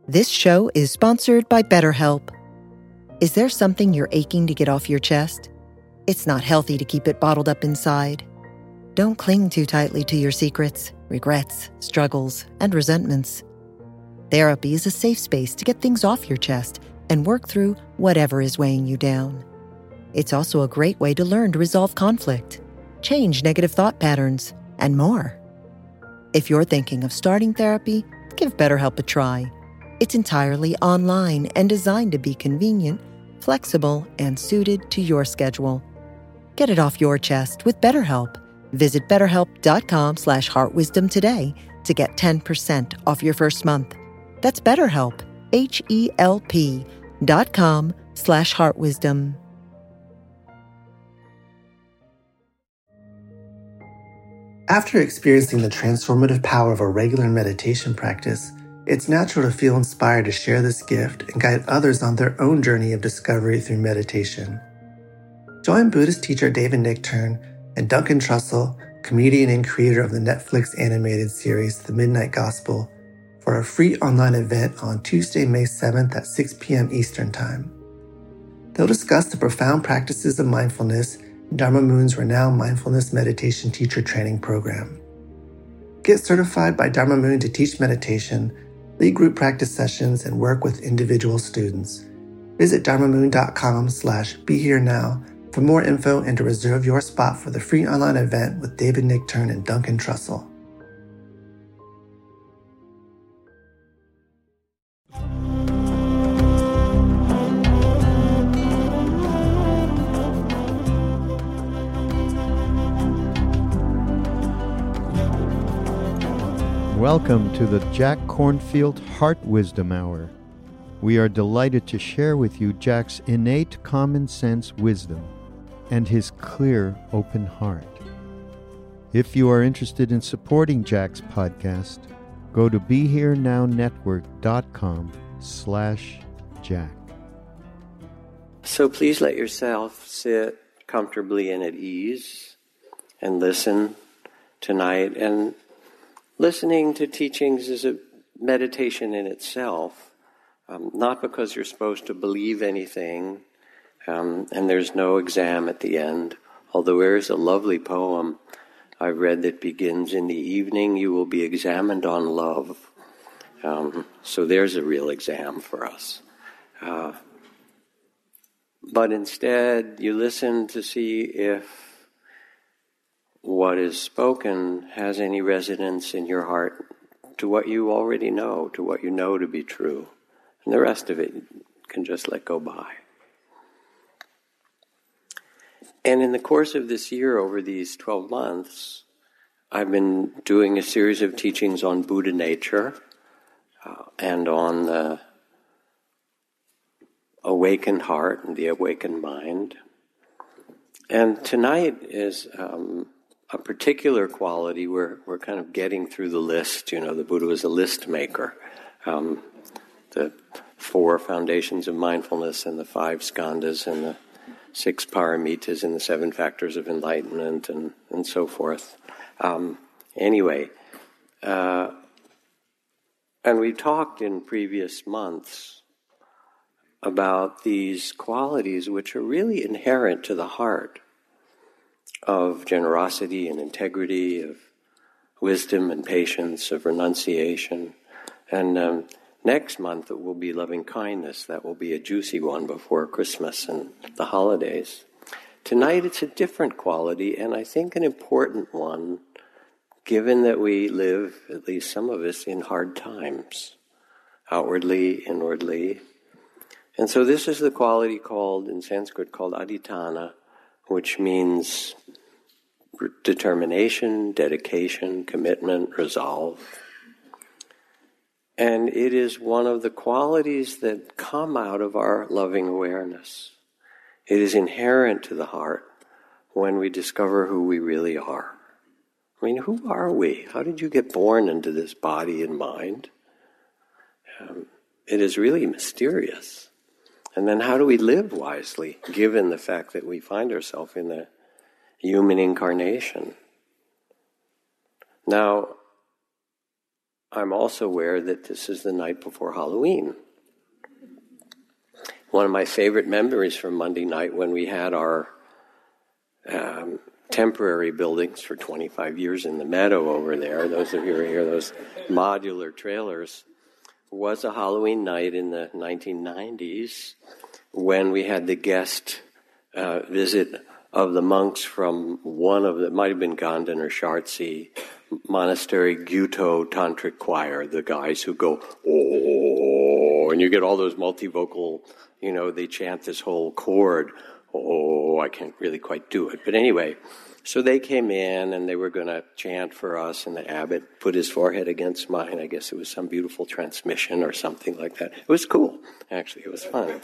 This show is sponsored by BetterHelp. Is there something you're aching to get off your chest? It's not healthy to keep it bottled up inside. Don't cling too tightly to your secrets, regrets, struggles, and resentments. Therapy is a safe space to get things off your chest and work through whatever is weighing you down. It's also a great way to learn to resolve conflict, change negative thought patterns, and more. If you're thinking of starting therapy, give BetterHelp a try. It's entirely online and designed to be convenient, flexible, and suited to your schedule. Get it off your chest with BetterHelp. Visit BetterHelp.com/heartwisdom today to get 10% off your first month. That's BetterHelp, HELP.com/heartwisdom. After experiencing the transformative power of a regular meditation practice, it's natural to feel inspired to share this gift and guide others on their own journey of discovery through meditation. Join Buddhist teacher David Nichtern and Duncan Trussell, comedian and creator of the Netflix animated series The Midnight Gospel, for a free online event on Tuesday, May 7th at 6 p.m. Eastern Time. They'll discuss the profound practices of mindfulness in Dharma Moon's renowned mindfulness meditation teacher training program. Get certified by Dharma Moon to teach meditation, lead group practice sessions, and work with individual students. Visit dharmamoon.com/beherenow for more info and to reserve your spot for the free online event with David Nichtern and Duncan Trussell. Welcome to the Jack Kornfield Heart Wisdom Hour. We are delighted to share with you Jack's innate common sense wisdom and his clear, open heart. If you are interested in supporting Jack's podcast, go to BeHereNowNetwork.com/Jack. So please let yourself sit comfortably and at ease and listen tonight. And listening to teachings is a meditation in itself, not because you're supposed to believe anything, and there's no exam at the end, although there is a lovely poem I've read that begins, "In the evening you will be examined on love." So there's a real exam for us. But instead, you listen to see if what is spoken has any resonance in your heart to what you already know, to what you know to be true. And the rest of it can just let go by. And in the course of this year, over these 12 months, I've been doing a series of teachings on Buddha nature and on the awakened heart and the awakened mind. And tonight is a particular quality where we're kind of getting through the list. You know, the Buddha was a list maker. The 4 foundations of mindfulness and the 5 skandhas and the 6 paramitas and the 7 factors of enlightenment and so forth. Anyway, and we talked in previous months about these qualities which are really inherent to the heart, of generosity and integrity, of wisdom and patience, of renunciation. And next month it will be loving kindness. That will be a juicy one before Christmas and the holidays. Tonight it's a different quality, and I think an important one, given that we live, at least some of us, in hard times, outwardly, inwardly. And so this is the quality called, in Sanskrit, called adhitthana, which means determination, dedication, commitment, resolve. And it is one of the qualities that come out of our loving awareness. It is inherent to the heart when we discover who we really are. I mean, who are we? How did you get born into this body and mind? It is really mysterious. And then how do we live wisely, given the fact that we find ourselves in a human incarnation? Now, I'm also aware that this is the night before Halloween. One of my favorite memories from Monday night, when we had our temporary buildings for 25 years in the meadow over there, those of you who are here, those modular trailers, was a Halloween night in the 1990s when we had the guest visit of the monks from one of the, might have been Ganden or Shartsi monastery, Gyuto Tantric Choir, the guys who go, oh, and you get all those multivocal, they chant this whole chord. Oh, I can't really quite do it. But anyway, so they came in and they were going to chant for us, and the abbot put his forehead against mine. I guess it was some beautiful transmission or something like that. It was cool, actually. It was fun.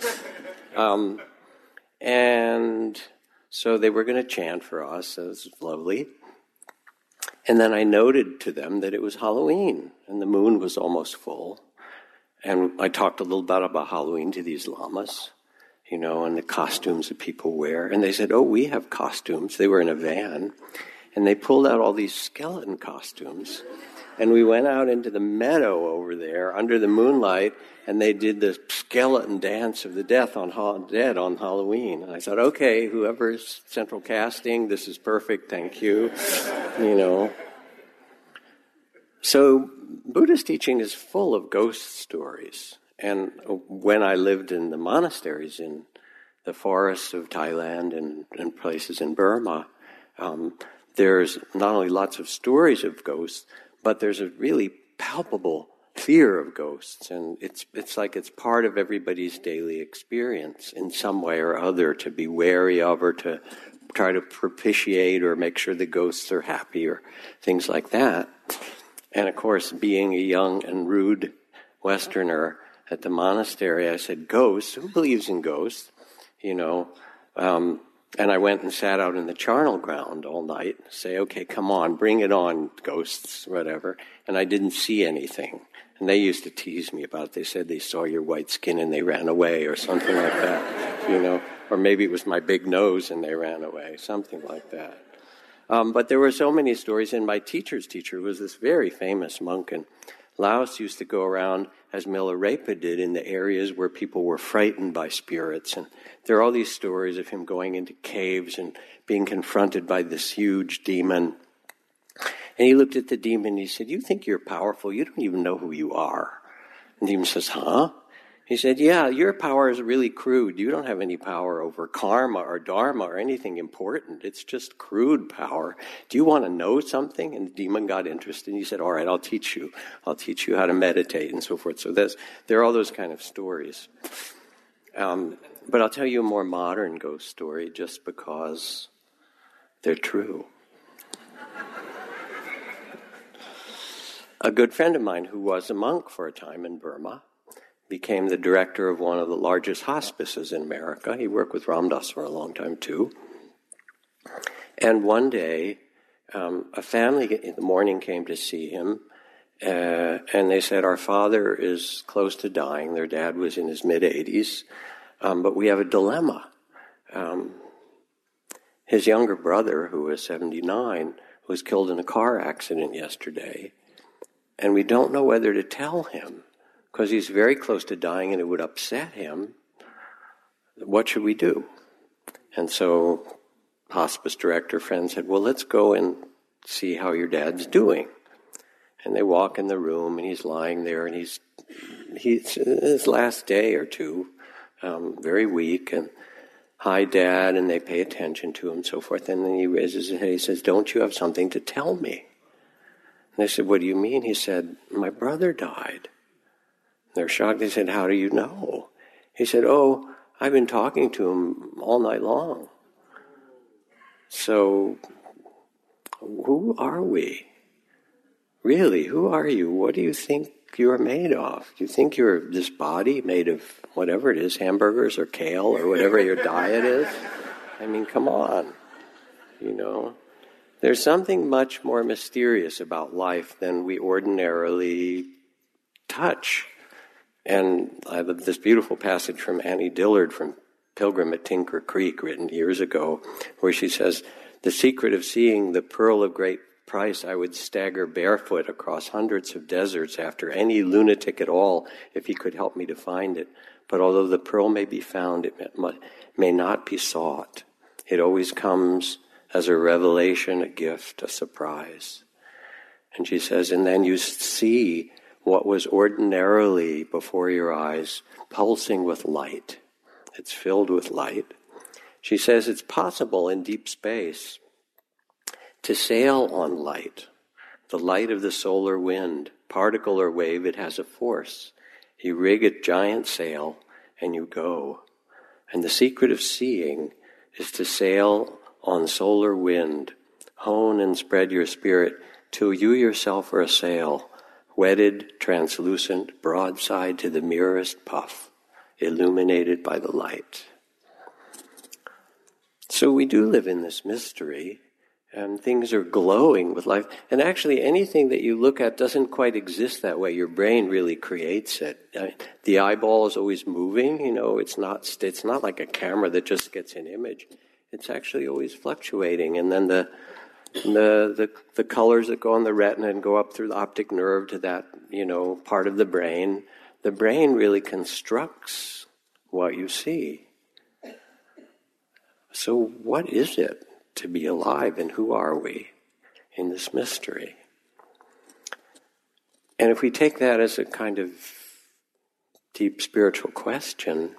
And so they were going to chant for us. It was lovely. And then I noted to them that it was Halloween, and the moon was almost full. And I talked a little bit about Halloween to these lamas, and the costumes that people wear. And they said, oh, we have costumes. They were in a van. And they pulled out all these skeleton costumes. And we went out into the meadow over there under the moonlight, and they did the skeleton dance of the dead on Halloween. And I thought, okay, whoever's central casting, this is perfect, thank you. So Buddhist teaching is full of ghost stories. And when I lived in the monasteries in the forests of Thailand and places in Burma, there's not only lots of stories of ghosts, but there's a really palpable fear of ghosts. And it's like it's part of everybody's daily experience in some way or other, to be wary of or to try to propitiate or make sure the ghosts are happy or things like that. And of course, being a young and rude Westerner at the monastery, I said, ghosts? Who believes in ghosts? And I went and sat out in the charnel ground all night, say, okay, come on, bring it on, ghosts, whatever. And I didn't see anything. And they used to tease me about it. They said they saw your white skin and they ran away or something like that, Or maybe it was my big nose and they ran away, something like that. But there were so many stories, and my teacher's teacher was this very famous monk in Laos, used to go around, as Milarepa did, in the areas where people were frightened by spirits. And there are all these stories of him going into caves and being confronted by this huge demon. And he looked at the demon and he said, you think you're powerful? You don't even know who you are. And the demon says, huh? He said, yeah, your power is really crude. You don't have any power over karma or dharma or anything important. It's just crude power. Do you want to know something? And the demon got interested and he said, all right, I'll teach you. I'll teach you how to meditate and so forth. So there are all those kind of stories. But I'll tell you a more modern ghost story just because they're true. A good friend of mine who was a monk for a time in Burma became the director of one of the largest hospices in America. He worked with Ram Dass for a long time too. And one day, a family in the morning came to see him, and they said, our father is close to dying. Their dad was in his mid-80s, but we have a dilemma. His younger brother, who was 79, was killed in a car accident yesterday, and we don't know whether to tell him, because he's very close to dying and it would upset him. What should we do? And so hospice director friend said, well, let's go and see how your dad's doing. And they walk in the room and he's lying there and he's his last day or two, very weak, and hi, Dad, and they pay attention to him and so forth. And then he raises his head, he says, don't you have something to tell me? And they said, what do you mean? He said, my brother died. They're shocked. They said, how do you know? He said, oh, I've been talking to him all night long. So, who are we? Really, who are you? What do you think you're made of? Do you think you're this body made of whatever it is, hamburgers or kale or whatever your diet is? I mean, come on. There's something much more mysterious about life than we ordinarily touch. And I have this beautiful passage from Annie Dillard from Pilgrim at Tinker Creek, written years ago, where she says, the secret of seeing the pearl of great price, I would stagger barefoot across hundreds of deserts after any lunatic at all if he could help me to find it. But although the pearl may be found, it may not be sought. It always comes as a revelation, a gift, a surprise. And she says, and then you see what was ordinarily before your eyes, pulsing with light. It's filled with light. She says it's possible in deep space to sail on light, the light of the solar wind, particle or wave, it has a force. You rig a giant sail and you go. And the secret of seeing is to sail on solar wind, hone and spread your spirit till you yourself are a sail, wedded, translucent, broadside to the merest puff, illuminated by the light. So we do live in this mystery, and things are glowing with life. And actually, anything that you look at doesn't quite exist that way. Your brain really creates it. The eyeball is always moving. It's not like a camera that just gets an image. It's actually always fluctuating. And then the colors that go on the retina and go up through the optic nerve to that, part of the brain really constructs what you see. So what is it to be alive, and who are we in this mystery? And if we take that as a kind of deep spiritual question,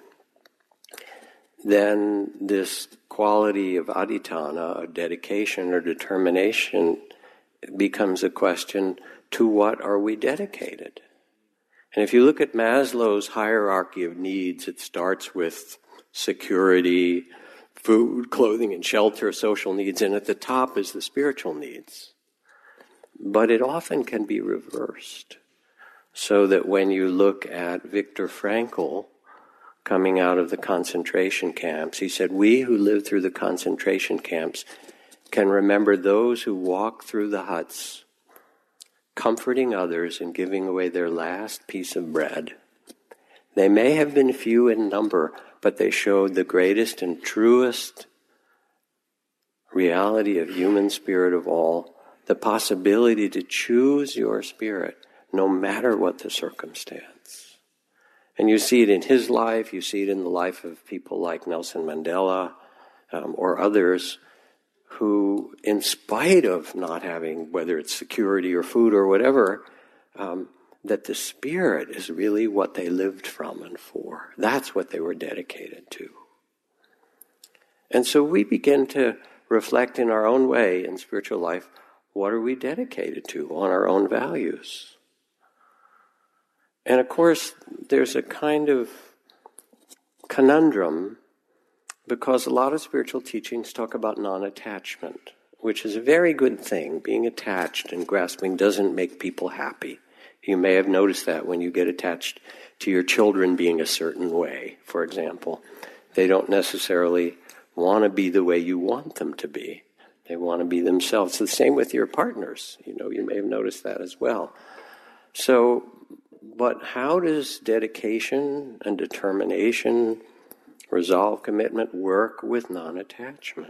then this quality of adhitthana, or dedication or determination, becomes a question, to what are we dedicated? And if you look at Maslow's hierarchy of needs, it starts with security, food, clothing, and shelter, social needs, and at the top is the spiritual needs. But it often can be reversed, so that when you look at Viktor Frankl coming out of the concentration camps, he said, we who lived through the concentration camps can remember those who walked through the huts, comforting others and giving away their last piece of bread. They may have been few in number, but they showed the greatest and truest reality of human spirit of all, the possibility to choose your spirit no matter what the circumstance. And you see it in his life, you see it in the life of people like Nelson Mandela or others who, in spite of not having, whether it's security or food or whatever, that the spirit is really what they lived from and for. That's what they were dedicated to. And so we begin to reflect in our own way in spiritual life, what are we dedicated to on our own values? And of course, there's a kind of conundrum, because a lot of spiritual teachings talk about non-attachment, which is a very good thing. Being attached and grasping doesn't make people happy. You may have noticed that when you get attached to your children being a certain way, for example. They don't necessarily want to be the way you want them to be. They want to be themselves. The same with your partners. You may have noticed that as well. But how does dedication and determination, resolve, commitment work with non-attachment?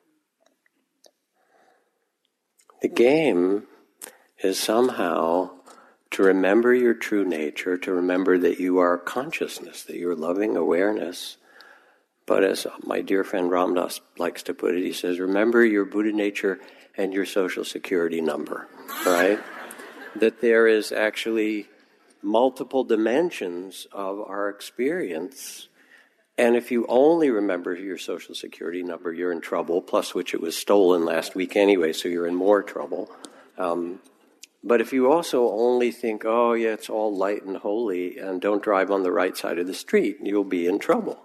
The game is somehow to remember your true nature, to remember that you are consciousness, that you're loving awareness. But as my dear friend Ram Dass likes to put it, he says, remember your Buddha nature and your social security number, right? That there is actually multiple dimensions of our experience. And if you only remember your social security number, you're in trouble, plus which it was stolen last week anyway, so you're in more trouble. But if you also only think, oh yeah, it's all light and holy, and don't drive on the right side of the street, you'll be in trouble.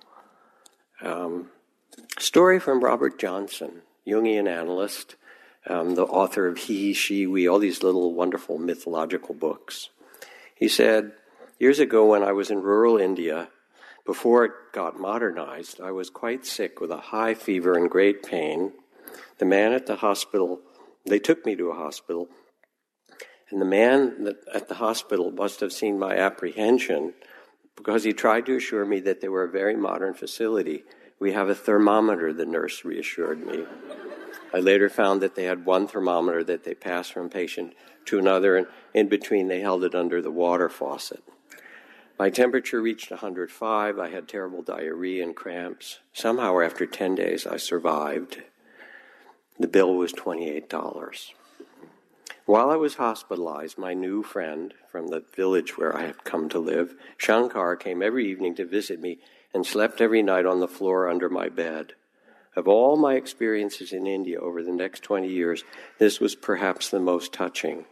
Story from Robert Johnson, Jungian analyst, the author of He, She, We, all these little wonderful mythological books. He said, years ago when I was in rural India, before it got modernized, I was quite sick with a high fever and great pain. The man at the hospital, they took me to a hospital, and the man at the hospital must have seen my apprehension because he tried to assure me that they were a very modern facility. We have a thermometer, the nurse reassured me. I later found that they had one thermometer that they passed from patient to another, and in between they held it under the water faucet. My temperature reached 105. I had terrible diarrhea and cramps. Somehow, after 10 days, I survived. The bill was $28. While I was hospitalized, my new friend from the village where I had come to live, Shankar, came every evening to visit me and slept every night on the floor under my bed. Of all my experiences in India over the next 20 years, this was perhaps the most touching.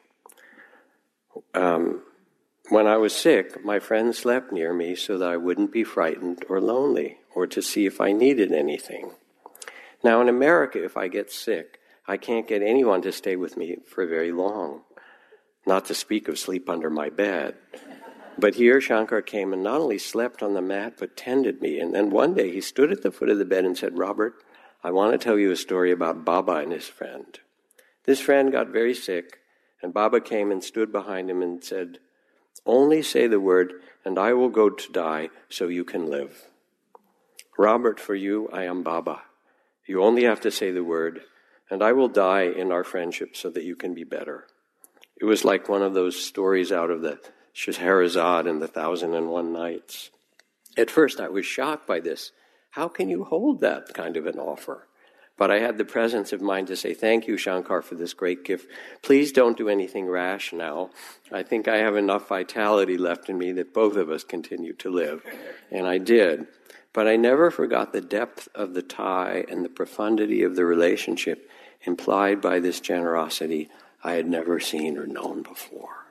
When I was sick, my friend slept near me so that I wouldn't be frightened or lonely, or to see if I needed anything. Now in America, if I get sick, I can't get anyone to stay with me for very long, not to speak of sleep under my bed. But here Shankar came and not only slept on the mat, but tended me. And then one day he stood at the foot of the bed and said, "Robert, I want to tell you a story about Baba and his friend." This friend got very sick, and Baba came and stood behind him and said, "Only say the word, and I will go to die so you can live. Robert, for you, I am Baba. You only have to say the word, and I will die in our friendship so that you can be better." It was like one of those stories out of the Scheherazade and the 1001 Nights. At first I was shocked by this. How can you hold that kind of an offer? But I had the presence of mind to say, "Thank you, Shankar, for this great gift. Please don't do anything rash now. I think I have enough vitality left in me that both of us continue to live." And I did. But I never forgot the depth of the tie and the profundity of the relationship implied by this generosity I had never seen or known before.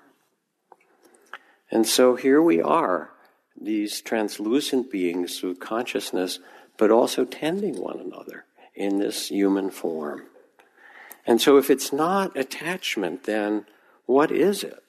And so here we are, these translucent beings with consciousness, but also tending one another in this human form. And so if it's not attachment, then what is it?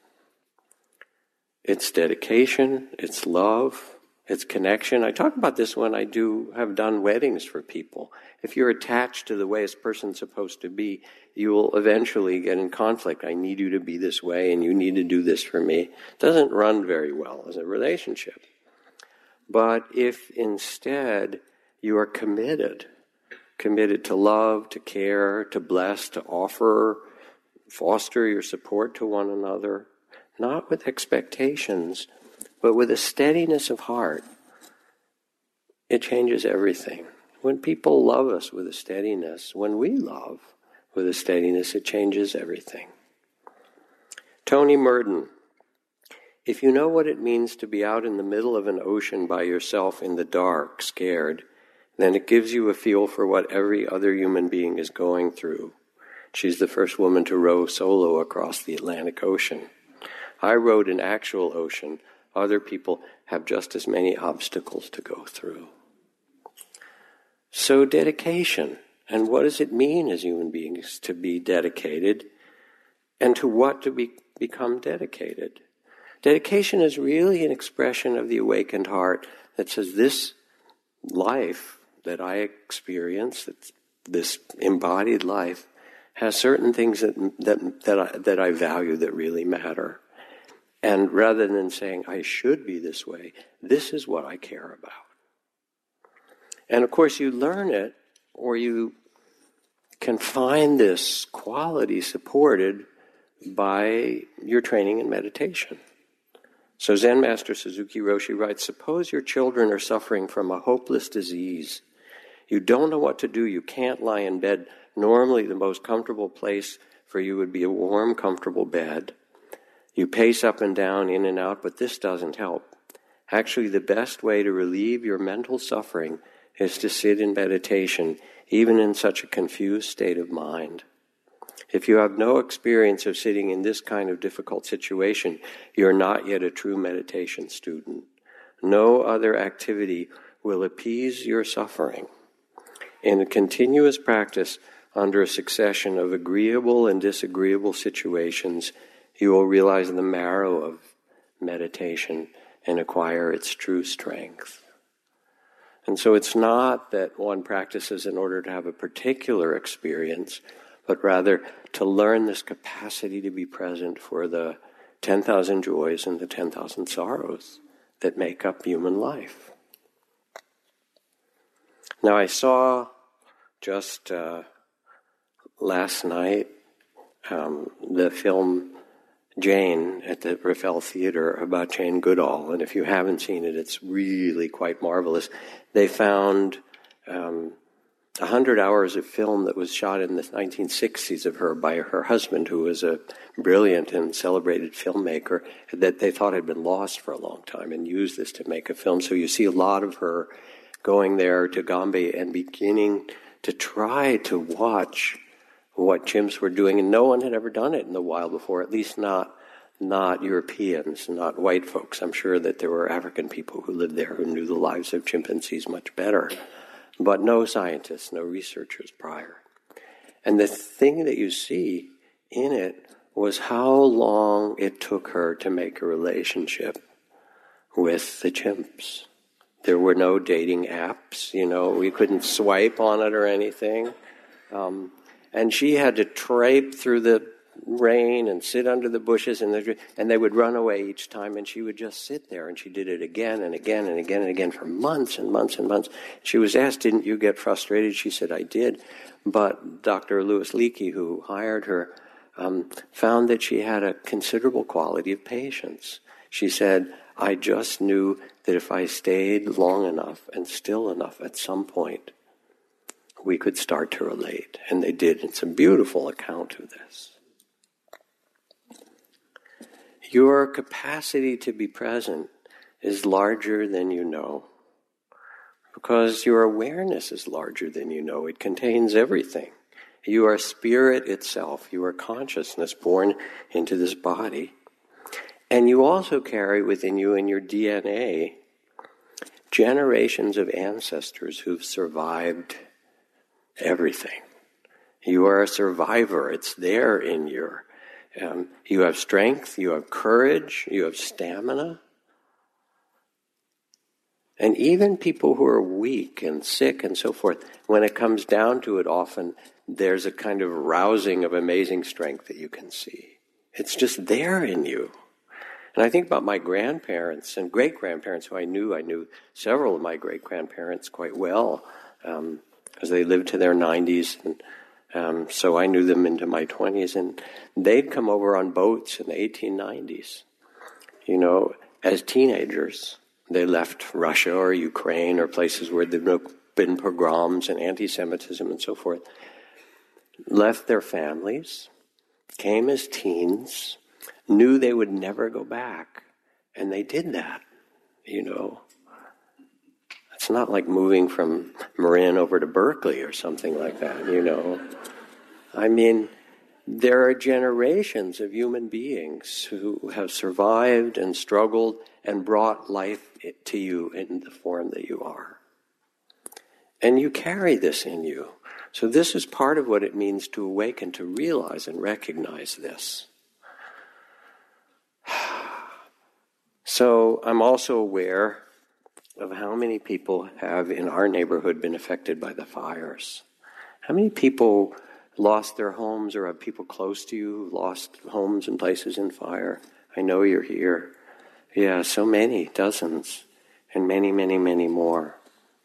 It's dedication, it's love, it's connection. I talk about this when I have done weddings for people. If you're attached to the way a person's supposed to be, you will eventually get in conflict. I need you to be this way, and you need to do this for me. It doesn't run very well as a relationship. But if instead you are committed to love, to care, to bless, to offer, foster your support to one another, not with expectations, but with a steadiness of heart, it changes everything. When people love us with a steadiness, when we love with a steadiness, it changes everything. Tony Murden: "If you know what it means to be out in the middle of an ocean by yourself in the dark, scared, then it gives you a feel for what every other human being is going through." She's the first woman to row solo across the Atlantic Ocean. I rowed an actual ocean. Other people have just as many obstacles to go through. So dedication. And what does it mean as human beings to be dedicated? And to what to become dedicated? Dedication is really an expression of the awakened heart that says, this life that I experience, this embodied life, has certain things that I value that really matter. And rather than saying, I should be this way, this is what I care about. And of course you learn it, or you can find this quality supported by your training in meditation. So Zen Master Suzuki Roshi writes, suppose your children are suffering from a hopeless disease. You don't know what to do. You can't lie in bed. Normally the most comfortable place for you would be a warm, comfortable bed. You pace up and down, in and out, but this doesn't help. Actually, the best way to relieve your mental suffering is to sit in meditation, even in such a confused state of mind. If you have no experience of sitting in this kind of difficult situation, you're not yet a true meditation student. No other activity will appease your suffering. In a continuous practice under a succession of agreeable and disagreeable situations, you will realize the marrow of meditation and acquire its true strength. And so it's not that one practices in order to have a particular experience, but rather to learn this capacity to be present for the 10,000 joys and the 10,000 sorrows that make up human life. Now I saw just last night the film Jane at the Raffel Theater about Jane Goodall, and if you haven't seen it, it's really quite marvelous. They found 100 hours of film that was shot in the 1960s of her by her husband, who was a brilliant and celebrated filmmaker, that they thought had been lost for a long time, and used this to make a film. So you see a lot of her going there to Gombe and beginning to try to watch what chimps were doing, and no one had ever done it in the wild before, at least not Europeans, not white folks. I'm sure that there were African people who lived there who knew the lives of chimpanzees much better, but no scientists, no researchers prior. And the thing that you see in it was how long it took her to make a relationship with the chimps. There were no dating apps, we couldn't swipe on it or anything. And she had to trape through the rain and sit under the bushes, and they would run away each time, and she would just sit there, and she did it again and again and again and again for months and months and months. She was asked, didn't you get frustrated? She said, I did. But Dr. Louis Leakey, who hired her, found that she had a considerable quality of patience. She said, I just knew that if I stayed long enough and still enough at some point, we could start to relate. And they did. It's a beautiful account of this. Your capacity to be present is larger than you know, because your awareness is larger than you know. It contains everything. You are spirit itself. You are consciousness born into this body. And you also carry within you in your DNA generations of ancestors who've survived everything. You are a survivor. It's there in your... you have strength, you have courage, you have stamina. And even people who are weak and sick and so forth, when it comes down to it, often there's a kind of rousing of amazing strength that you can see. It's just there in you. And I think about my grandparents and great-grandparents who I knew several of my great-grandparents quite well, because they lived to their 90s, and so I knew them into my 20s, and they'd come over on boats in the 1890s. As teenagers, they left Russia or Ukraine or places where there'd been pogroms and anti-Semitism and so forth, left their families, came as teens, knew they would never go back, and they did that, It's not like moving from Marin over to Berkeley or something like that, I mean, there are generations of human beings who have survived and struggled and brought life to you in the form that you are. And you carry this in you. So this is part of what it means to awaken, to realize and recognize this. So I'm also aware of how many people have in our neighborhood been affected by the fires. How many people lost their homes, or have people close to you who lost homes and places in fire? I know you're here. Yeah, so many, dozens, and many, many, many more.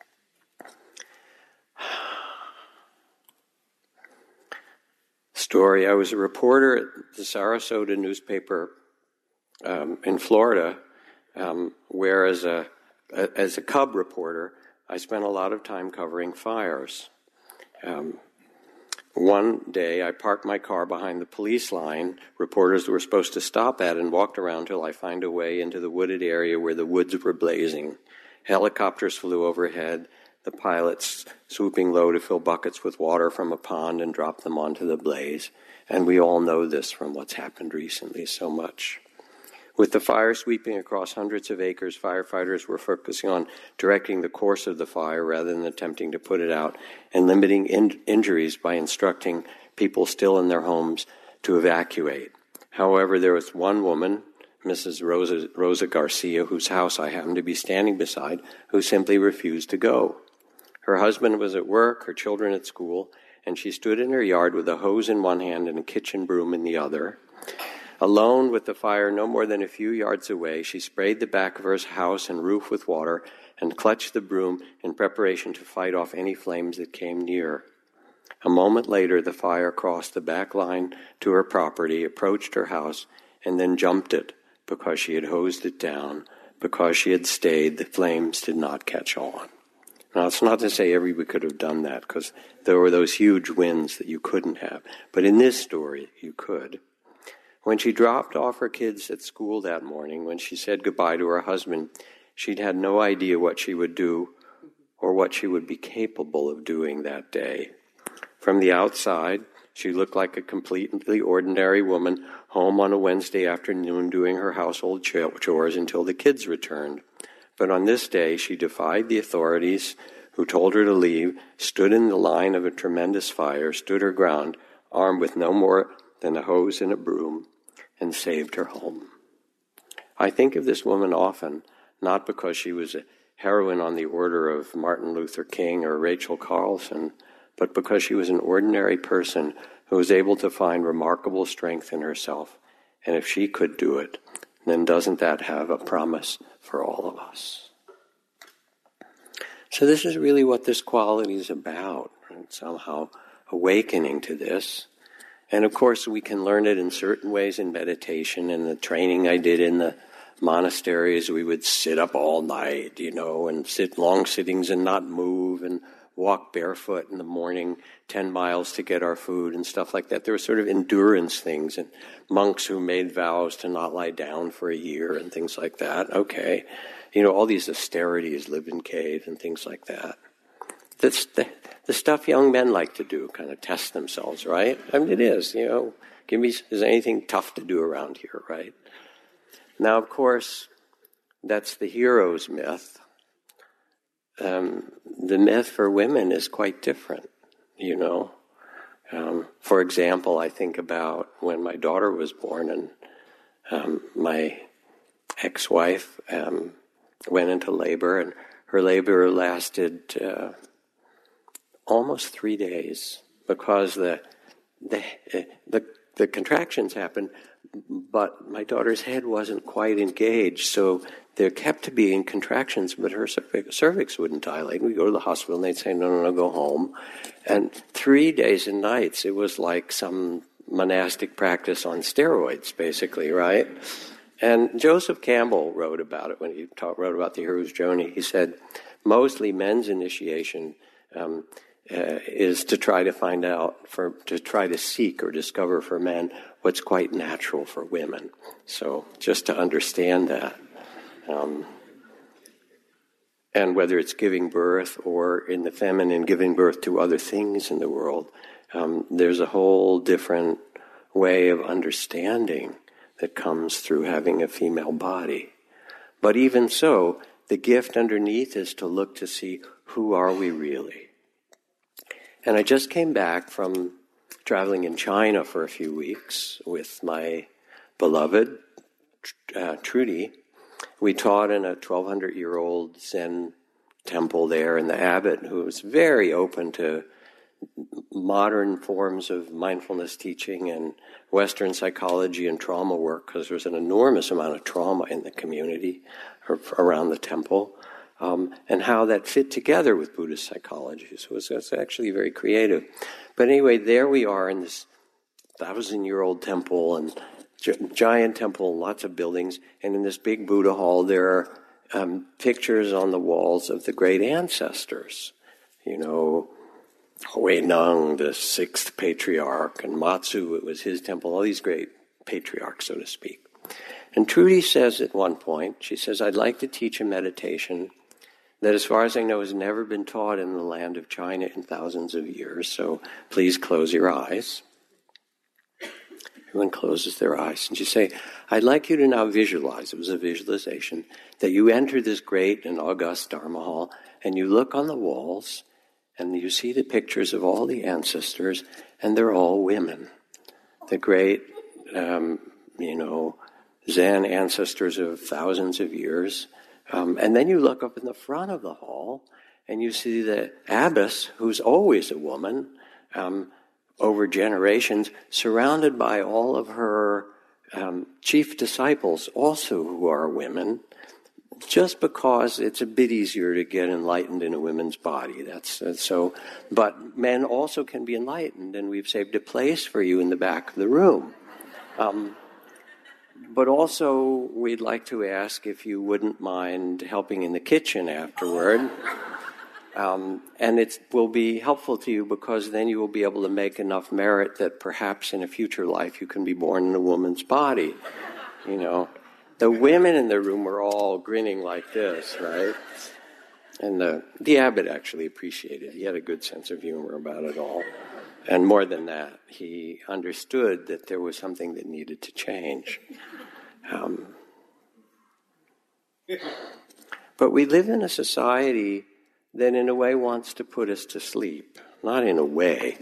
Story, I was a reporter at the Sarasota newspaper in Florida, where as a cub reporter, I spent a lot of time covering fires. One day, I parked my car behind the police line reporters were supposed to stop at, and walked around till I found a way into the wooded area where the woods were blazing. Helicopters flew overhead, the pilots swooping low to fill buckets with water from a pond and drop them onto the blaze. And we all know this from what's happened recently so much. With the fire sweeping across hundreds of acres, firefighters were focusing on directing the course of the fire rather than attempting to put it out, and limiting injuries by instructing people still in their homes to evacuate. However, there was one woman, Mrs. Rosa Garcia, whose house I happened to be standing beside, who simply refused to go. Her husband was at work, her children at school, and she stood in her yard with a hose in one hand and a kitchen broom in the other. Alone with the fire no more than a few yards away, she sprayed the back of her house and roof with water and clutched the broom in preparation to fight off any flames that came near. A moment later, the fire crossed the back line to her property, approached her house, and then jumped it because she had hosed it down. Because she had stayed, the flames did not catch on. Now, it's not to say everybody could have done that, because there were those huge winds that you couldn't have. But in this story, you could. When she dropped off her kids at school that morning, when she said goodbye to her husband, she'd had no idea what she would do or what she would be capable of doing that day. From the outside, she looked like a completely ordinary woman home on a Wednesday afternoon doing her household chores until the kids returned. But on this day, she defied the authorities who told her to leave, stood in the line of a tremendous fire, stood her ground, armed with no more than a hose and a broom, and saved her home. I think of this woman often, not because she was a heroine on the order of Martin Luther King or Rachel Carlson, but because she was an ordinary person who was able to find remarkable strength in herself. And if she could do it, then doesn't that have a promise for all of us? So this is really what this quality is about, and somehow awakening to this. And of course, we can learn it in certain ways in meditation. In the training I did in the monasteries, we would sit up all night, and sit long sittings and not move, and walk barefoot in the morning 10 miles to get our food and stuff like that. There were sort of endurance things, and monks who made vows to not lie down for a year and things like that. Okay. All these austerities, live in caves and things like that. That's the stuff young men like to do, kind of test themselves, right? I mean, it is, is there anything tough to do around here, right? Now, of course, that's the hero's myth. The myth for women is quite different, For example, I think about when my daughter was born, and my ex-wife went into labor, and her labor lasted almost 3 days because the contractions happened, but my daughter's head wasn't quite engaged, so there kept being contractions, but her cervix wouldn't dilate. We'd go to the hospital, and they'd say, no, go home. And 3 days and nights, it was like some monastic practice on steroids, basically, right? And Joseph Campbell wrote about it when he wrote about the hero's journey. He said, mostly men's initiation is to try to find out, to try to seek or discover for men what's quite natural for women. So just to understand that. And whether it's giving birth or in the feminine giving birth to other things in the world, there's a whole different way of understanding that comes through having a female body. But even so, the gift underneath is to look to see, who are we really? And I just came back from traveling in China for a few weeks with my beloved Trudy. We taught in a 1,200-year-old Zen temple there, and the abbot, who was very open to modern forms of mindfulness teaching and Western psychology and trauma work, because there's an enormous amount of trauma in the community around the temple, and how that fit together with Buddhist psychology. So it's actually very creative. But anyway, there we are in this 1,000-year-old temple, and giant temple, lots of buildings, and in this big Buddha hall there are pictures on the walls of the great ancestors. Huineng, the sixth patriarch, and Matsu, it was his temple, all these great patriarchs, so to speak. And Trudy says at one point, she says, I'd like to teach a meditation that, as far as I know, has never been taught in the land of China in thousands of years, so please close your eyes. Everyone closes their eyes. And she say, I'd like you to now visualize, it was a visualization, that you enter this great and august Dharma hall, and you look on the walls, and you see the pictures of all the ancestors, and they're all women. The great, Zen ancestors of thousands of years. And then you look up in the front of the hall, and you see the abbess, who's always a woman, over generations, surrounded by all of her chief disciples, also who are women, just because it's a bit easier to get enlightened in a woman's body. That's so. But men also can be enlightened, and we've saved a place for you in the back of the room. But also, we'd like to ask if you wouldn't mind helping in the kitchen afterward. And it will be helpful to you because then you will be able to make enough merit that perhaps in a future life you can be born in a woman's body. You know, the women in the room were all grinning like this, right? And the abbot actually appreciated it. He had a good sense of humor about it all. And more than that, he understood that there was something that needed to change. But we live in a society that in a way wants to put us to sleep. Not in a way.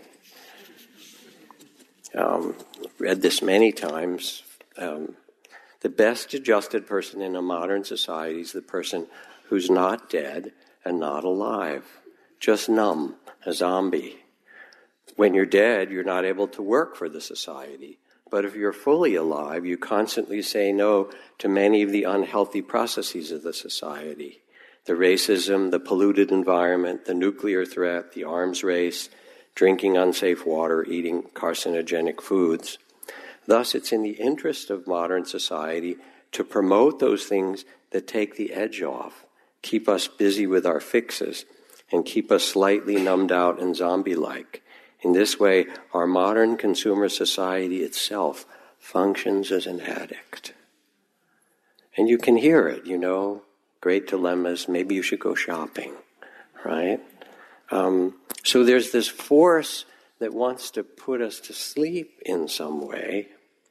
Read this many times. The best adjusted person in a modern society is the person who's not dead and not alive. Just numb, a zombie. When you're dead, you're not able to work for the society. But if you're fully alive, you constantly say no to many of the unhealthy processes of the society. The racism, the polluted environment, the nuclear threat, the arms race, drinking unsafe water, eating carcinogenic foods. Thus, it's in the interest of modern society to promote those things that take the edge off, keep us busy with our fixes, and keep us slightly numbed out and zombie-like. In this way, our modern consumer society itself functions as an addict. And you can hear it, you know, great dilemmas, maybe you should go shopping, right? So there's this force that wants to put us to sleep in some way,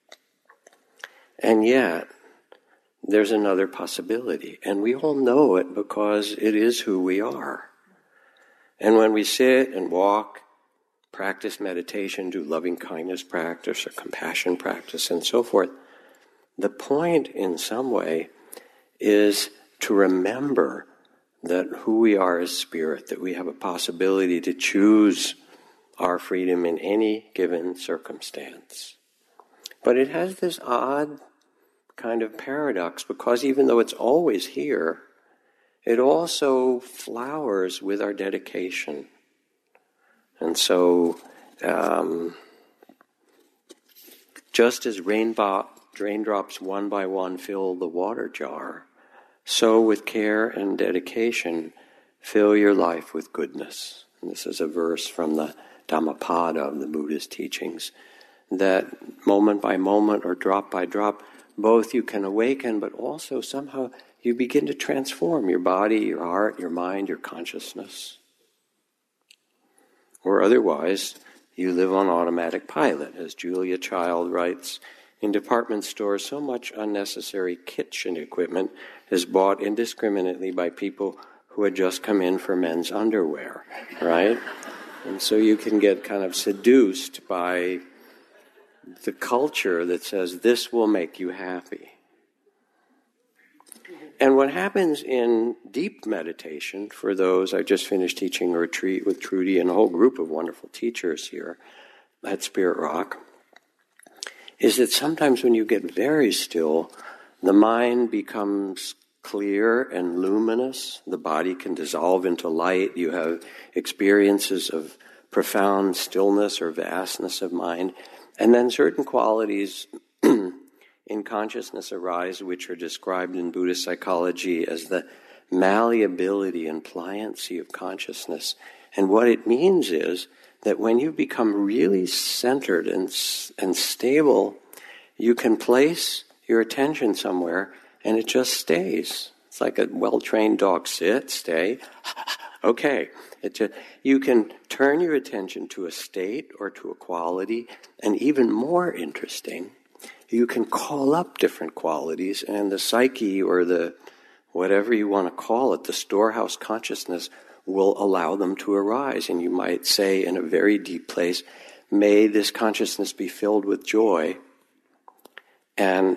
and yet there's another possibility. And we all know it because it is who we are. And when we sit and walk, practice meditation, do loving kindness practice or compassion practice and so forth, the point in some way is to remember that who we are is spirit, that we have a possibility to choose our freedom in any given circumstance. But it has this odd kind of paradox because even though it's always here, it also flowers with our dedication. And so, just as raindrops one by one fill the water jar, so with care and dedication, fill your life with goodness. And this is a verse from the Dhammapada of the Buddha's teachings, that moment by moment or drop by drop, both you can awaken, but also somehow you begin to transform your body, your heart, your mind, your consciousness. Or otherwise, you live on automatic pilot. As Julia Child writes, in department stores, so much unnecessary kitchen equipment is bought indiscriminately by people who had just come in for men's underwear, right? And so you can get kind of seduced by the culture that says this will make you happy. And what happens in deep meditation, for those, I just finished teaching a retreat with Trudy and a whole group of wonderful teachers here at Spirit Rock, is that sometimes when you get very still, the mind becomes clear and luminous. The body can dissolve into light. You have experiences of profound stillness or vastness of mind. And then certain qualities in consciousness arise, which are described in Buddhist psychology as the malleability and pliancy of consciousness. And what it means is that when you become really centered and stable, you can place your attention somewhere and it just stays. It's like a well-trained dog. Sit, stay, okay. You can turn your attention to a state or to a quality, and even more interesting, you can call up different qualities, and the psyche or the whatever you want to call it, the storehouse consciousness, will allow them to arise. And you might say in a very deep place, may this consciousness be filled with joy. And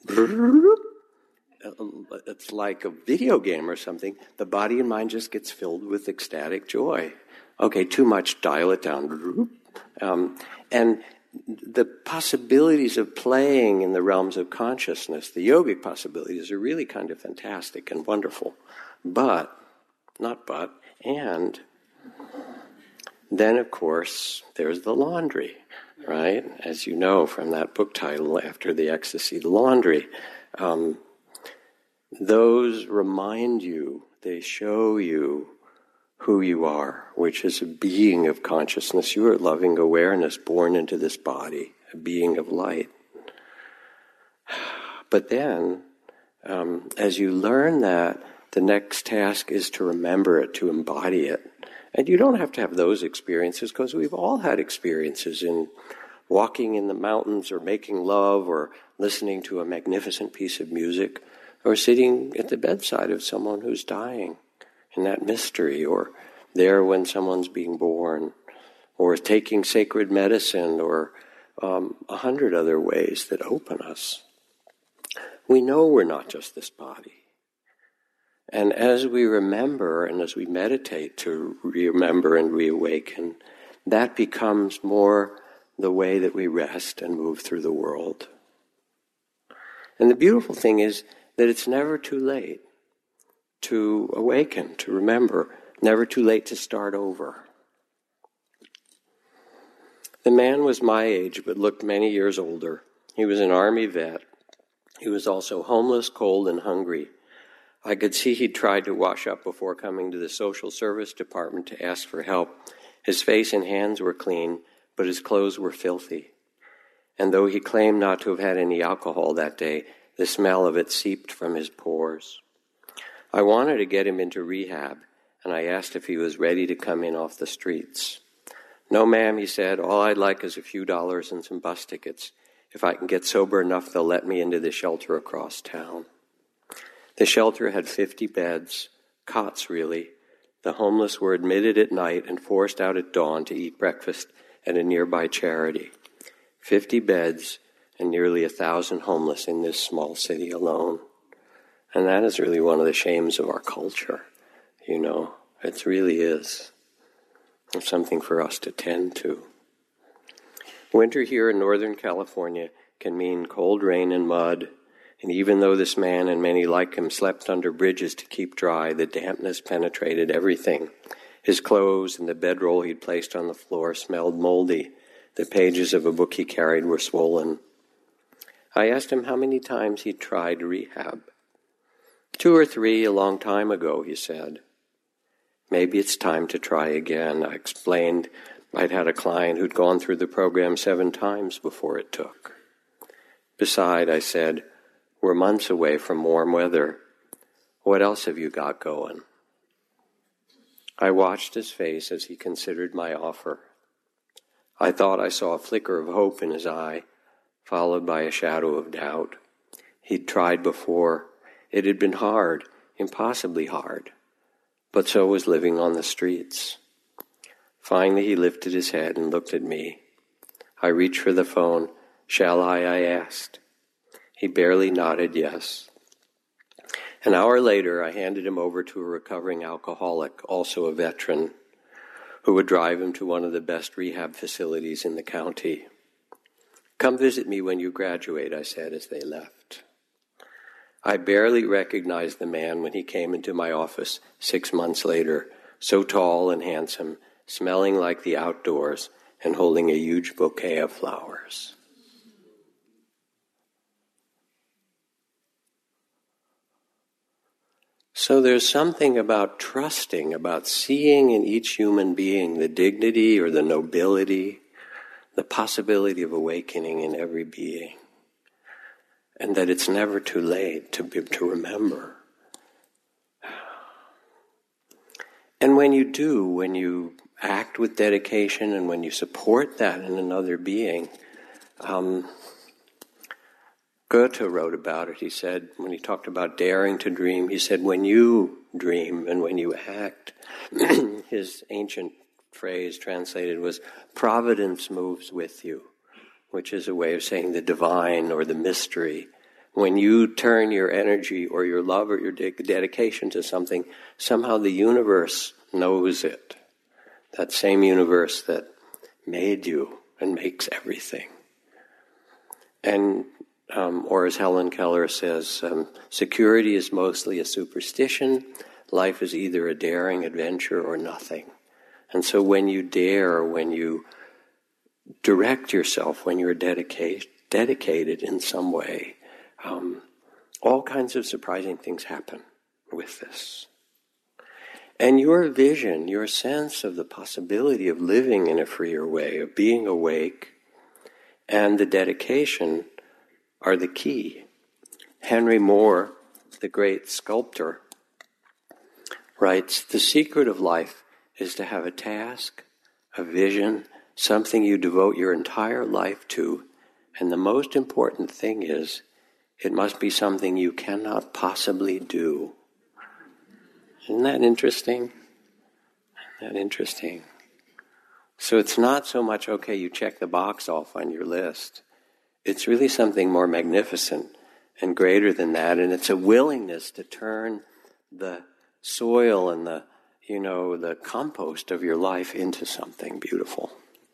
it's like a video game or something. The body and mind just gets filled with ecstatic joy. Okay, too much, dial it down. And the possibilities of playing in the realms of consciousness, the yogic possibilities, are really kind of fantastic and wonderful. And then, of course, there's the laundry, right? As you know from that book title, After the Ecstasy, the laundry. Those remind you, they show you who you are, which is a being of consciousness. You are loving awareness born into this body, a being of light. But then, as you learn that, the next task is to remember it, to embody it. And you don't have to have those experiences, because we've all had experiences in walking in the mountains, or making love, or listening to a magnificent piece of music, or sitting at the bedside of someone who's dying in that mystery, or there when someone's being born, or taking sacred medicine, or 100 other ways that open us. We know we're not just this body. And as we remember and as we meditate to remember and reawaken, that becomes more the way that we rest and move through the world. And the beautiful thing is that it's never too late to awaken, to remember, never too late to start over. The man was my age, but looked many years older. He was an army vet. He was also homeless, cold, and hungry. I could see he'd tried to wash up before coming to the social service department to ask for help. His face and hands were clean, but his clothes were filthy. And though he claimed not to have had any alcohol that day, the smell of it seeped from his pores. I wanted to get him into rehab, and I asked if he was ready to come in off the streets. "No, ma'am," he said. "All I'd like is a few dollars and some bus tickets. If I can get sober enough, they'll let me into the shelter across town." The shelter had 50 beds, cots really. The homeless were admitted at night and forced out at dawn to eat breakfast at a nearby charity. 50 beds and nearly 1,000 homeless in this small city alone. And that is really one of the shames of our culture, you know. It really is. It's something for us to tend to. Winter here in Northern California can mean cold rain and mud. And even though this man and many like him slept under bridges to keep dry, the dampness penetrated everything. His clothes and the bedroll he'd placed on the floor smelled moldy. The pages of a book he carried were swollen. I asked him how many times he'd tried rehab. 2 or 3 a long time ago, he said. Maybe it's time to try again. I explained I'd had a client who'd gone through the program 7 times before it took. Beside, I said, we're months away from warm weather. What else have you got going? I watched his face as he considered my offer. I thought I saw a flicker of hope in his eye, followed by a shadow of doubt. He'd tried before. It had been hard, impossibly hard. But so was living on the streets. Finally, he lifted his head and looked at me. I reached for the phone. "Shall I asked. He barely nodded yes. An hour later, I handed him over to a recovering alcoholic, also a veteran, who would drive him to one of the best rehab facilities in the county. "Come visit me when you graduate," I said as they left. I barely recognized the man when he came into my office 6 months later, so tall and handsome, smelling like the outdoors, and holding a huge bouquet of flowers. So there's something about trusting, about seeing in each human being the dignity or the nobility, the possibility of awakening in every being. And that it's never too late to remember. And when you do, when you act with dedication and when you support that in another being, Goethe wrote about it. He said, when he talked about daring to dream, he said, when you dream and when you act, his ancient phrase translated was, providence moves with you, which is a way of saying the divine or the mystery. When you turn your energy or your love or your dedication to something, somehow the universe knows it. That same universe that made you and makes everything. And, or as Helen Keller says, security is mostly a superstition. Life is either a daring adventure or nothing. And so when you dare, when you direct yourself, when you're dedicated in some way, all kinds of surprising things happen with this. And your vision, your sense of the possibility of living in a freer way, of being awake, and the dedication are the key. Henry Moore, the great sculptor, writes, "The secret of life is to have a task, a vision, something you devote your entire life to, and the most important thing is, it must be something you cannot possibly do." Isn't that interesting? Isn't that interesting? So it's not so much, okay, you check the box off on your list. It's really something more magnificent and greater than that, and it's a willingness to turn the soil and the compost of your life into something beautiful.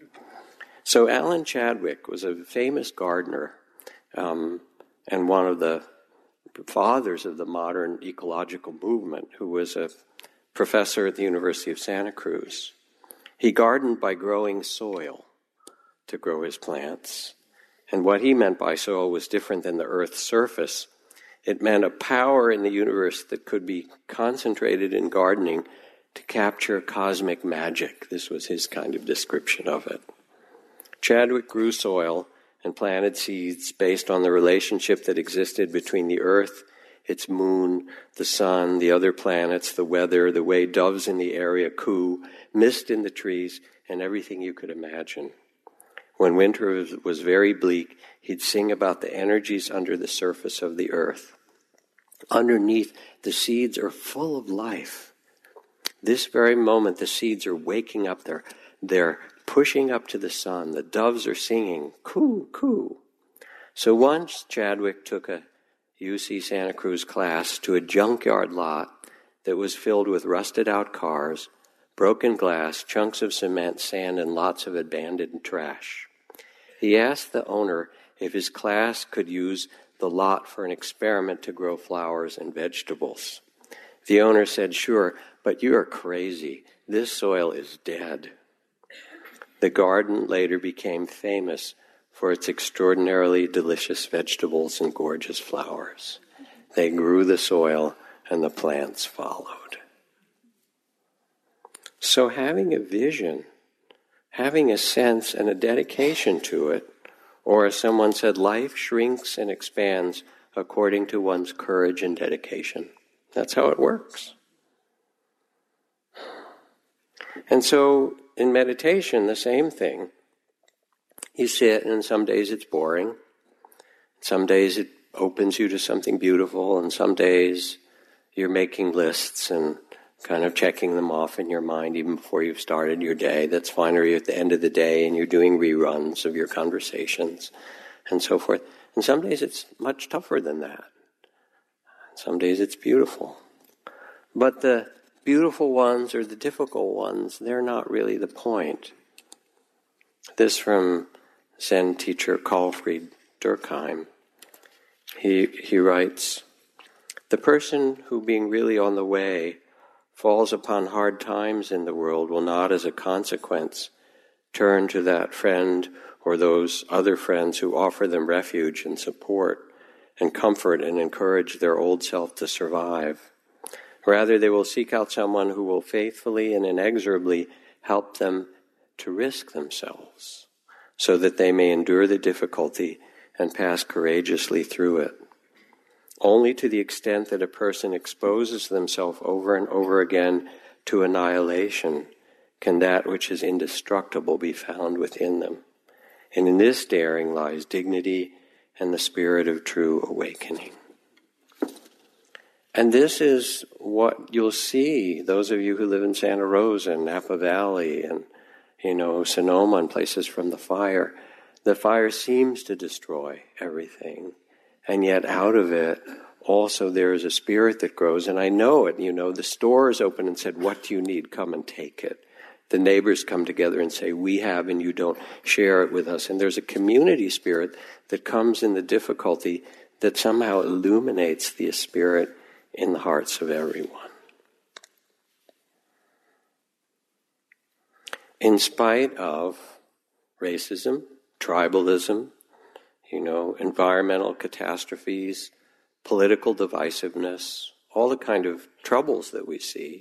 So Alan Chadwick was a famous gardener and one of the fathers of the modern ecological movement, who was a professor at the University of Santa Cruz. He gardened by growing soil to grow his plants. And what he meant by soil was different than the Earth's surface. It meant a power in the universe that could be concentrated in gardening to capture cosmic magic. This was his kind of description of it. Chadwick grew soil and planted seeds based on the relationship that existed between the earth, its moon, the sun, the other planets, the weather, the way doves in the area coo, mist in the trees, and everything you could imagine. When winter was very bleak, he'd sing about the energies under the surface of the earth. Underneath, the seeds are full of life. This very moment, the seeds are waking up. They're pushing up to the sun. The doves are singing, coo, coo. So once Chadwick took a UC Santa Cruz class to a junkyard lot that was filled with rusted out cars, broken glass, chunks of cement, sand, and lots of abandoned trash. He asked the owner if his class could use the lot for an experiment to grow flowers and vegetables. The owner said, "Sure, but you are crazy. This soil is dead." The garden later became famous for its extraordinarily delicious vegetables and gorgeous flowers. They grew the soil and the plants followed. So having a vision, having a sense and a dedication to it, or as someone said, life shrinks and expands according to one's courage and dedication. That's how it works. And so in meditation, the same thing. You sit, and some days it's boring. Some days it opens you to something beautiful, and some days you're making lists and kind of checking them off in your mind even before you've started your day. That's fine. Or you're at the end of the day and you're doing reruns of your conversations and so forth. And some days it's much tougher than that. Some days it's beautiful. But the beautiful ones or the difficult ones, they're not really the point. This from Zen teacher Karlfried Durkheim. He writes, "The person who, being really on the way, falls upon hard times in the world will not, as a consequence, turn to that friend or those other friends who offer them refuge and support and comfort and encourage their old self to survive. Rather, they will seek out someone who will faithfully and inexorably help them to risk themselves so that they may endure the difficulty and pass courageously through it. Only to the extent that a person exposes themselves over and over again to annihilation can that which is indestructible be found within them. And in this daring lies dignity and the spirit of true awakening." And this is what you'll see, those of you who live in Santa Rosa and Napa Valley and, Sonoma and places from the fire. The fire seems to destroy everything. And yet out of it, also there is a spirit that grows. And I know it, the store is open and said, "What do you need? Come and take it." The neighbors come together and say, we have and you don't, share it with us. And there's a community spirit that comes in the difficulty that somehow illuminates the spirit in the hearts of everyone. In spite of racism, tribalism, environmental catastrophes, political divisiveness, all the kind of troubles that we see,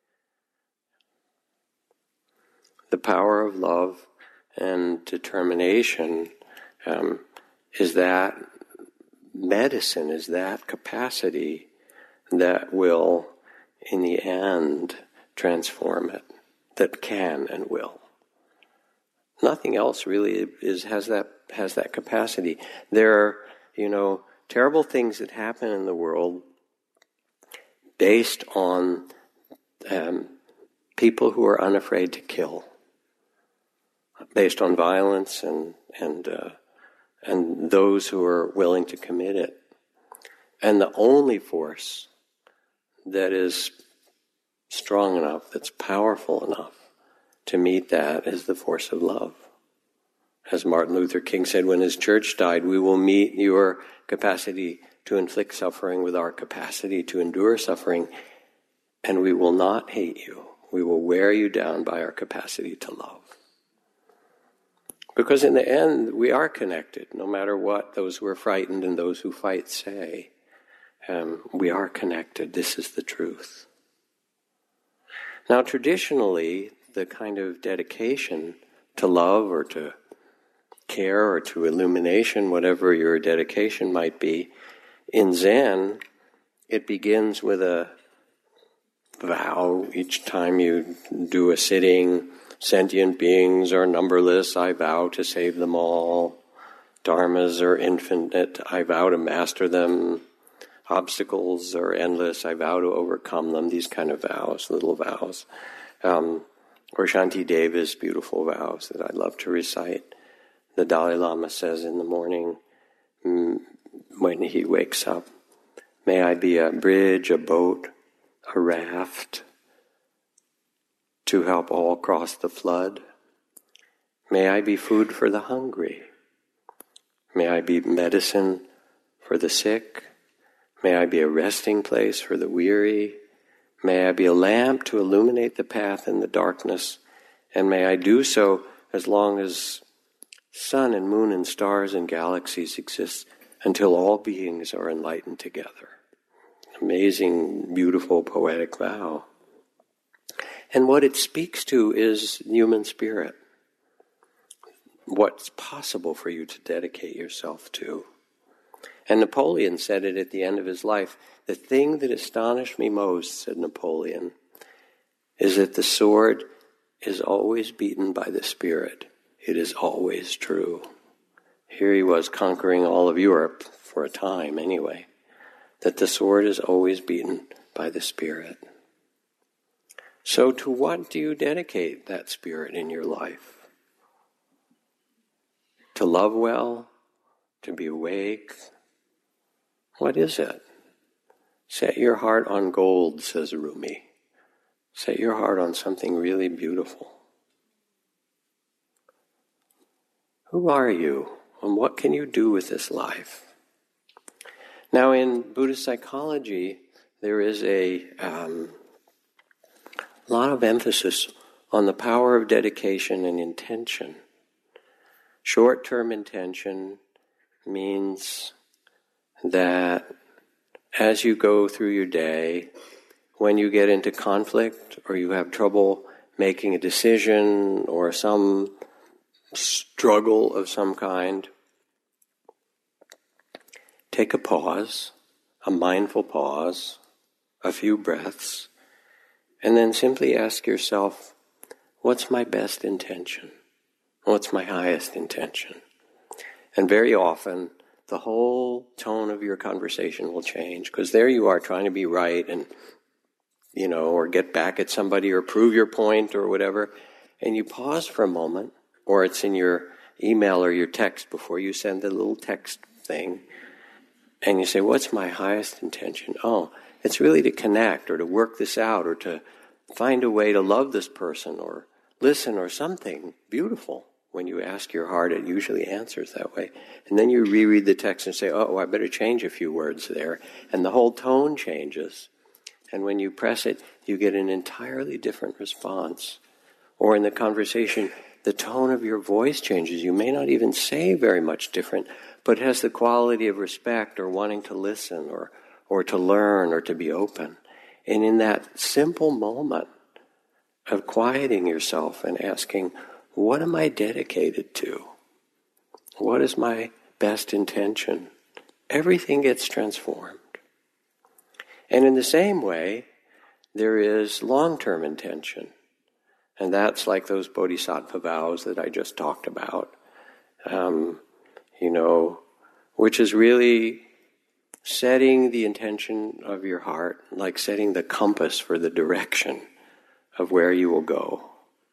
the power of love and determination is that medicine, is that capacity that will, in the end, transform it, that can and will. Nothing else really has that capacity. There are, terrible things that happen in the world based on people who are unafraid to kill, based on violence and those who are willing to commit it. And the only force that is strong enough, that's powerful enough to meet that is the force of love. As Martin Luther King said when his church died, we will meet your capacity to inflict suffering with our capacity to endure suffering, and we will not hate you. We will wear you down by our capacity to love. Because in the end, we are connected, no matter what those who are frightened and those who fight say. We are connected. This is the truth. Now, traditionally, the kind of dedication to love or to care or to illumination, whatever your dedication might be, in Zen, it begins with a vow. Each time you do a sitting, sentient beings are numberless, I vow to save them all. Dharmas are infinite, I vow to master them. Obstacles are endless, I vow to overcome them. These kind of vows, little vows. Or Shantideva's beautiful vows that I love to recite. The Dalai Lama says in the morning when he wakes up, may I be a bridge, a boat, a raft to help all cross the flood. May I be food for the hungry. May I be medicine for the sick. May I be a resting place for the weary. May I be a lamp to illuminate the path in the darkness. And may I do so as long as sun and moon and stars and galaxies exist until all beings are enlightened together. Amazing, beautiful, poetic vow. And what it speaks to is human spirit. What's possible for you to dedicate yourself to. And Napoleon said it at the end of his life. The thing that astonished me most, said Napoleon, is that the sword is always beaten by the spirit. It is always true. Here he was conquering all of Europe, for a time anyway, that the sword is always beaten by the spirit. So to what do you dedicate that spirit in your life? To love well? To be awake? What is it? Set your heart on gold, says Rumi. Set your heart on something really beautiful. Who are you, and what can you do with this life? Now, in Buddhist psychology, there is a lot of emphasis on the power of dedication and intention. Short-term intention means that as you go through your day, when you get into conflict or you have trouble making a decision or some struggle of some kind, take a pause, a mindful pause, a few breaths, and then simply ask yourself, what's my best intention? What's my highest intention? And very often, the whole tone of your conversation will change, because there you are trying to be right and, or get back at somebody or prove your point or whatever, and you pause for a moment, or it's in your email or your text before you send the little text thing, and you say, what's my highest intention? Oh, it's really to connect or to work this out or to find a way to love this person or listen or something beautiful. When you ask your heart, it usually answers that way. And then you reread the text and say, oh, I better change a few words there. And the whole tone changes. And when you press it, you get an entirely different response. Or in the conversation, the tone of your voice changes. You may not even say very much different, but it has the quality of respect or wanting to listen or to learn or to be open. And in that simple moment of quieting yourself and asking, what am I dedicated to? What is my best intention? Everything gets transformed. And in the same way, there is long-term intention. And that's like those bodhisattva vows that I just talked about, which is really setting the intention of your heart, like setting the compass for the direction of where you will go.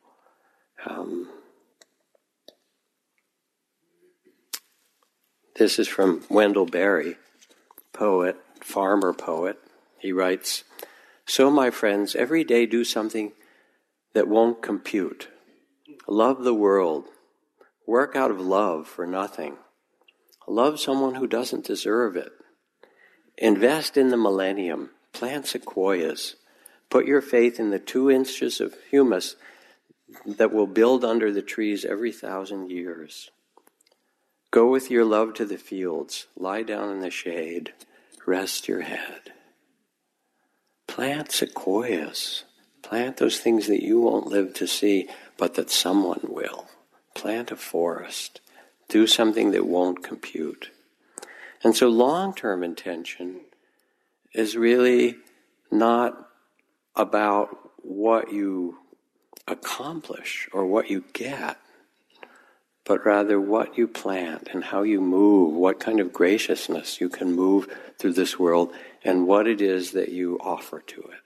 This is from Wendell Berry, poet, farmer poet. He writes, "So, my friends, every day do something that won't compute. Love the world. Work out of love for nothing. Love someone who doesn't deserve it. Invest in the millennium. Plant sequoias. Put your faith in the 2 inches of humus that will build under the trees every 1,000 years. Go with your love to the fields. Lie down in the shade. Rest your head. Plant sequoias. Plant those things that you won't live to see, but that someone will. Plant a forest. Do something that won't compute." And so long-term intention is really not about what you accomplish or what you get, but rather what you plant and how you move, what kind of graciousness you can move through this world, and what it is that you offer to it.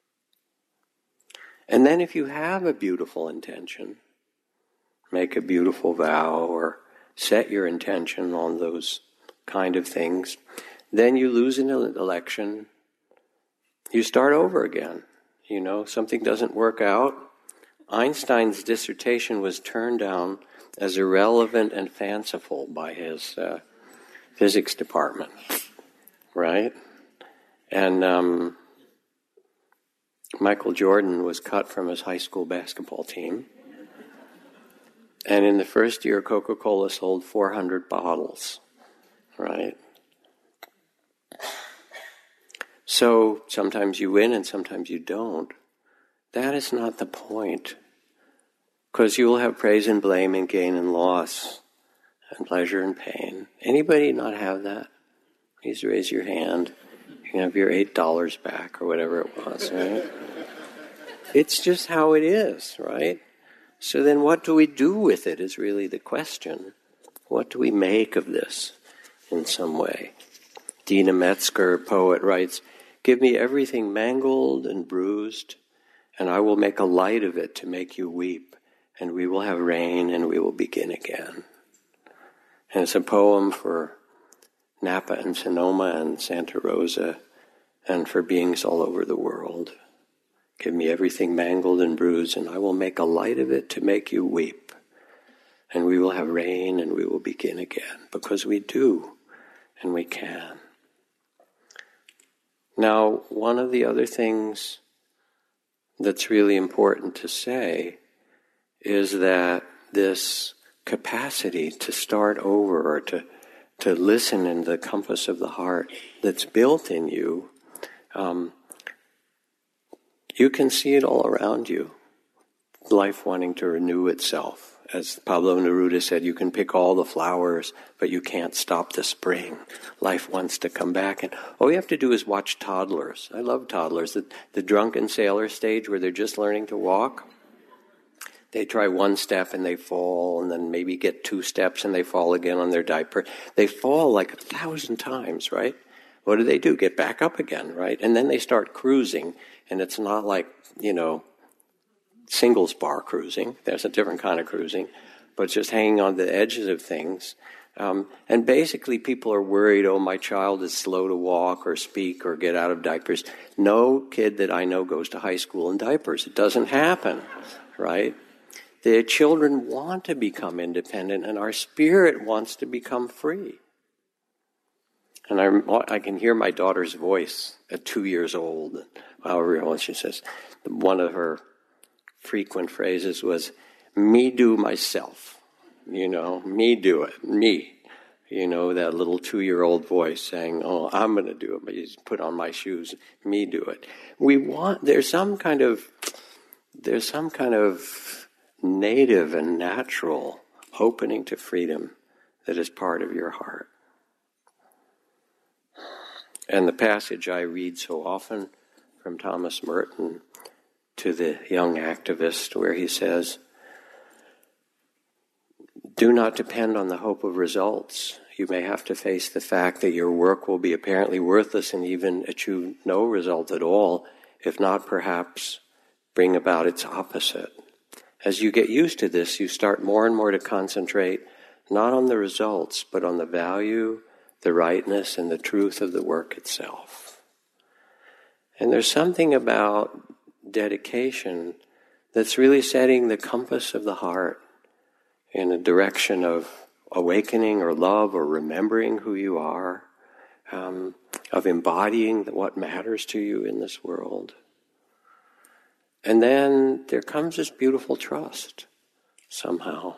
And then if you have a beautiful intention, make a beautiful vow or set your intention on those kind of things, then you lose an election, you start over again. Something doesn't work out. Einstein's dissertation was turned down as irrelevant and fanciful by his physics department, right? And Michael Jordan was cut from his high school basketball team. And in the first year, Coca-Cola sold 400 bottles, right? So sometimes you win and sometimes you don't. That is not the point. Because you will have praise and blame and gain and loss and pleasure and pain. Anybody not have that? Please raise your hand. You can have your $8 back or whatever it was, right? It's just how it is, right? So then what do we do with it is really the question. What do we make of this in some way? Dina Metzger, poet, writes, "Give me everything mangled and bruised, and I will make a light of it to make you weep, and we will have rain and we will begin again." And it's a poem for Napa and Sonoma and Santa Rosa and for beings all over the world. Give me everything mangled and bruised, and I will make a light of it to make you weep. And we will have rain and we will begin again, because we do and we can. Now, one of the other things that's really important to say is that this capacity to start over or to listen in the compass of the heart that's built in you, you can see it all around you. Life wanting to renew itself. As Pablo Neruda said, you can pick all the flowers, but you can't stop the spring. Life wants to come back. And all you have to do is watch toddlers. I love toddlers. The drunken sailor stage where they're just learning to walk. They try one step and they fall, and then maybe get 2 steps and they fall again on their diaper. They fall like 1,000 times, right? What do? Get back up again, right? And then they start cruising, and it's not like, singles bar cruising. There's a different kind of cruising, but it's just hanging on the edges of things. And basically people are worried, my child is slow to walk or speak or get out of diapers. No kid that I know goes to high school in diapers. It doesn't happen, right? The children want to become independent, and our spirit wants to become free. And I can hear my daughter's voice at 2 years old. However, when she says, one of her frequent phrases was, "Me do myself." Me do it, me. That little 2-year-old voice saying, "Oh, I'm going to do it. But you just put on my shoes, me do it." There's some kind of native and natural opening to freedom that is part of your heart. And the passage I read so often from Thomas Merton to the young activist, where he says, "Do not depend on the hope of results. You may have to face the fact that your work will be apparently worthless and even achieve no result at all, if not perhaps bring about its opposite. As you get used to this, you start more and more to concentrate not on the results, but on the value, the rightness, and the truth of the work itself." And there's something about dedication that's really setting the compass of the heart in a direction of awakening or love or remembering who you are, of embodying what matters to you in this world. And then there comes this beautiful trust, somehow.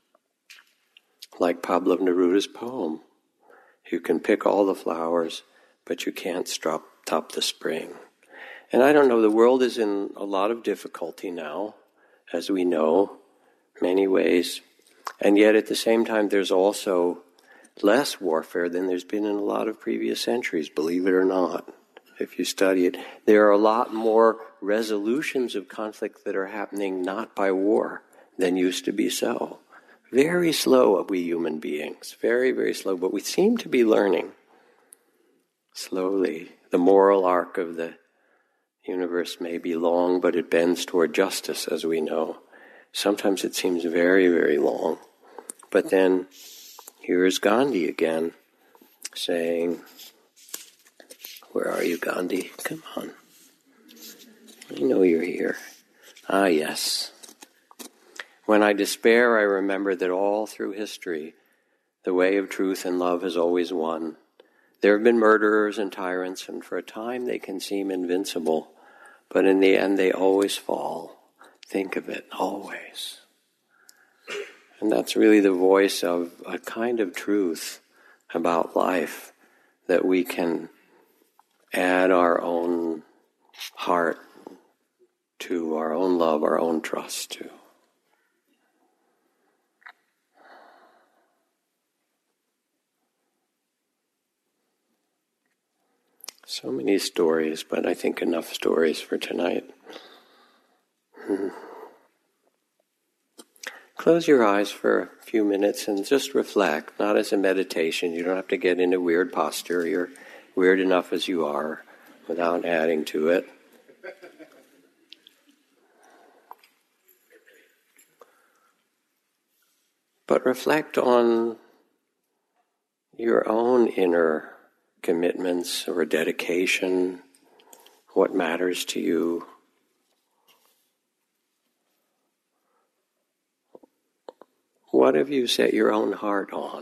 Like Pablo Neruda's poem, "You can pick all the flowers, but you can't stop the spring." And I don't know, the world is in a lot of difficulty now, as we know, many ways. And yet at the same time, there's also less warfare than there's been in a lot of previous centuries, believe it or not. If you study it, there are a lot more resolutions of conflict that are happening not by war than used to be so. Very slow, we human beings, very, very slow, but we seem to be learning slowly. The moral arc of the universe may be long, but it bends toward justice, as we know. Sometimes it seems very, very long. But then here is Gandhi again, saying, where are you, Gandhi? Come on. I know you're here. Ah, yes. "When I despair, I remember that all through history, the way of truth and love has always won. There have been murderers and tyrants, and for a time they can seem invincible, but in the end they always fall. Think of it, always." And that's really the voice of a kind of truth about life that we can add our own heart to, our own love, our own trust to. So many stories, but I think enough stories for tonight. Close your eyes for a few minutes and just reflect, not as a meditation. You don't have to get into weird posture. You're weird enough as you are without adding to it. But reflect on your own inner commitments or dedication, what matters to you. What have you set your own heart on?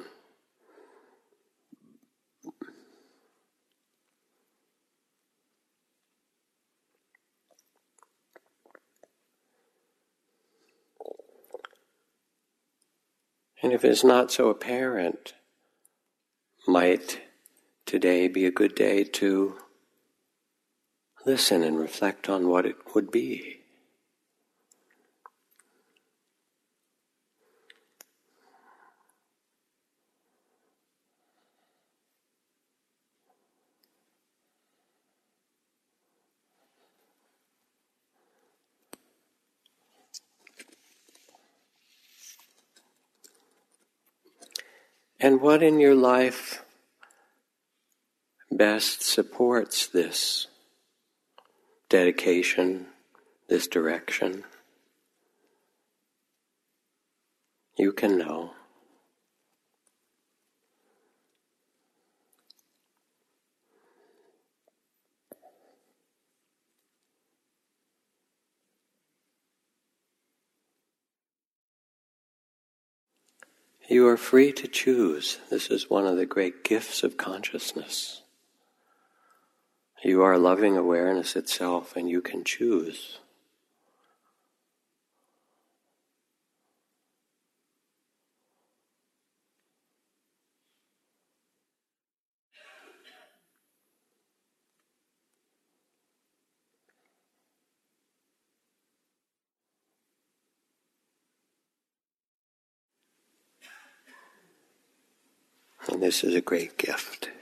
And if it's not so apparent, might today be a good day to listen and reflect on what it would be. And what in your life best supports this dedication, this direction? You can know. You are free to choose. This is one of the great gifts of consciousness. You are loving awareness itself, and you can choose. And this is a great gift.